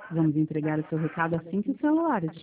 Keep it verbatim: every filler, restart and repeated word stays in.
Vamos entregar o seu recado assim que o celular estiver